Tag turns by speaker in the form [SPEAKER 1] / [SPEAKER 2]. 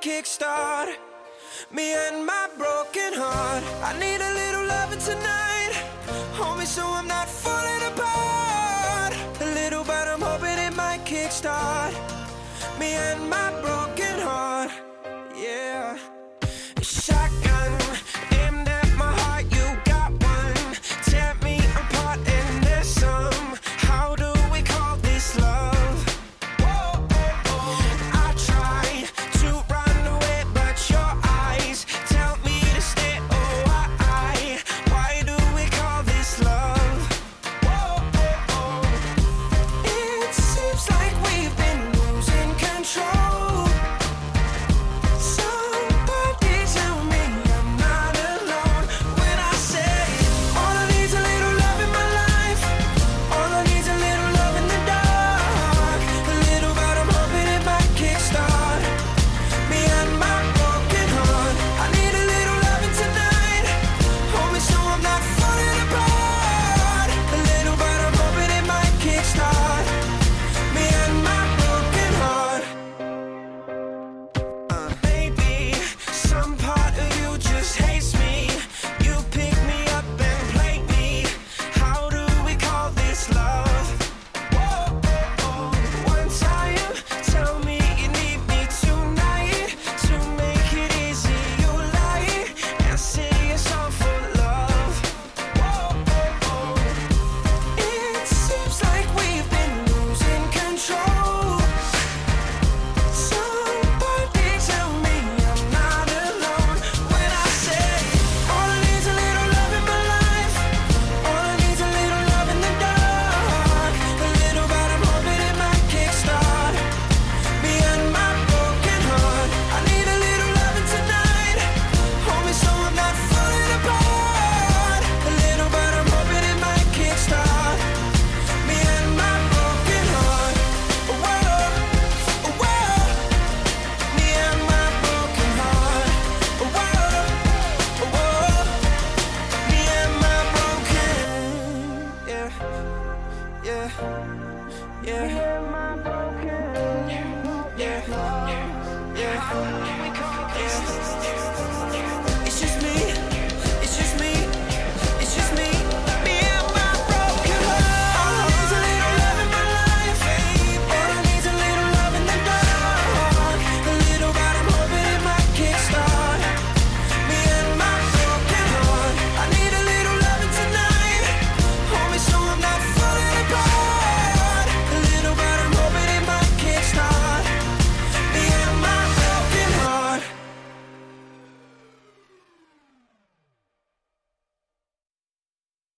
[SPEAKER 1] kickstart. Me and my broken heart. I need a little loving tonight. Hold me so I'm not falling apart. A little, but I'm hoping it might kickstart. Me and my broken heart. Yeah. Shotgun aimed at my heart. You got one. Tear me apart and there's some. How do we call this love? Whoa, oh, oh. I try to run away, but your eyes tell me to stay. Oh, why do we call this love? Whoa, oh, oh. It seems like we've been losing control. Somebody tell me I'm not alone when I say all I need's a little love in my life. All I need's a little love in the dark. A little, but I'm hoping it might kickstart me and my broken heart. I need a little loving tonight. Hold me so I'm not falling apart. A little, but I'm hoping it might kickstart me and my broken heart. Maybe some part of you just hates me. You pick me up and play me. How do we call this love? Whoa, oh, oh. One time, tell me you need me tonight. To make it easy, you lie and sing a song for love. Whoa, oh, oh. It seems like we've been losing control. Somebody tell me I'm not alone when I say all I need's a little love in my life. All I need's a little love in the dark. A little, but I'm hoping it might kickstart me and my broken heart. I need a little loving tonight. Hold me so I'm not falling apart. A little, but I'm hoping it might kickstart me and my broken heart. Whoa, whoa. Me and my broken heart. Whoa, whoa. Me and my broken. Yeah, yeah, yeah. Yeah, yeah, yeah.